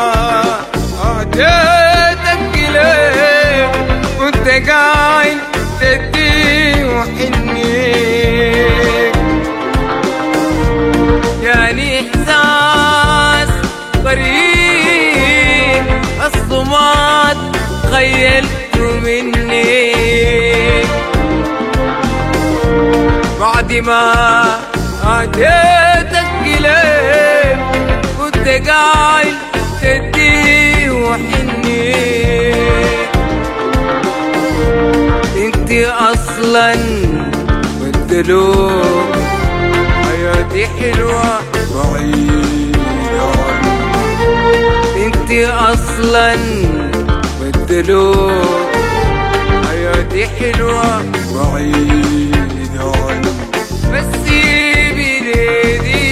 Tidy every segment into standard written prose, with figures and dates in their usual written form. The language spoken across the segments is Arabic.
عديتك ليه كنت قايل تدي وحنيك، جاني إحساس غريب الصمات خيلته مني، بعد ما عديتك ليه كنت قايل تدي وحنيك، انتي اصلا بدلوك حياتي حلوة بعيدة عنك، انتي اصلا بدلوك حياتي حلوة بعيدة عنك، بس سيبي ليدي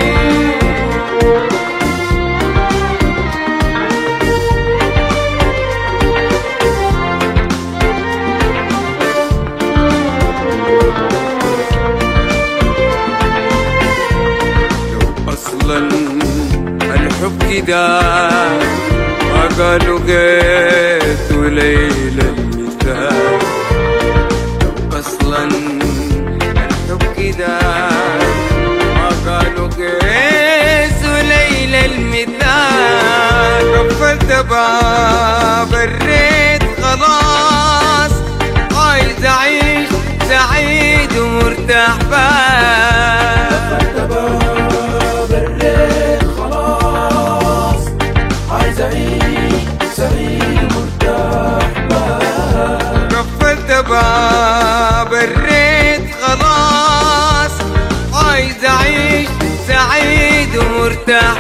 الحب كده ما قالوا قيت وليلة المثال، أصلا الحب كده ما قالوا قيت وليلة المثال، قفلت باب الريت خلاص عايز أعيش سعيد ومرتاح باب الريت خلاص عايز أعيش سعيد ومرتاح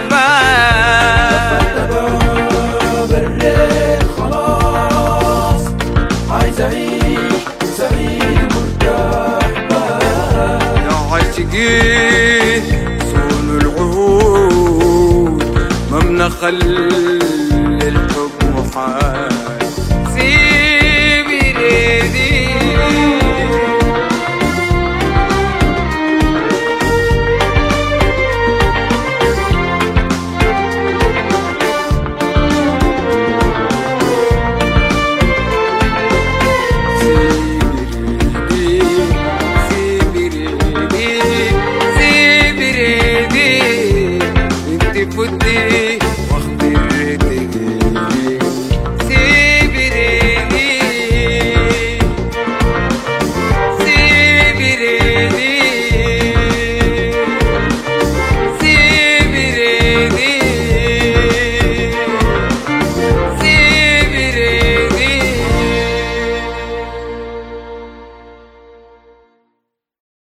باب الريت خلاص عايز أعيش سعيد ومرتاح يا عاشقين صون العهود ما بنخلي